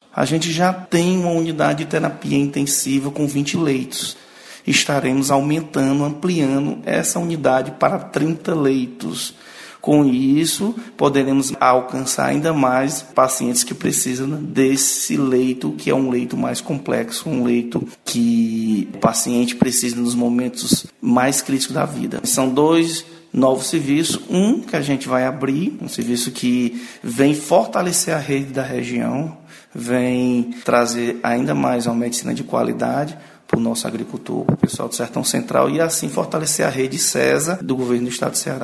A gente já tem uma unidade de terapia intensiva com 20 leitos. Estaremos aumentando, ampliando essa unidade para 30 leitos. Com isso, poderemos alcançar ainda mais pacientes que precisam desse leito, que é um leito mais complexo, um leito que o paciente precisa nos momentos mais críticos da vida. São 2 novos serviços, um que a gente vai abrir, um serviço que vem fortalecer a rede da região, vem trazer ainda mais uma medicina de qualidade para o nosso agricultor, para o pessoal do Sertão Central, e assim fortalecer a rede CESA do governo do estado do Ceará.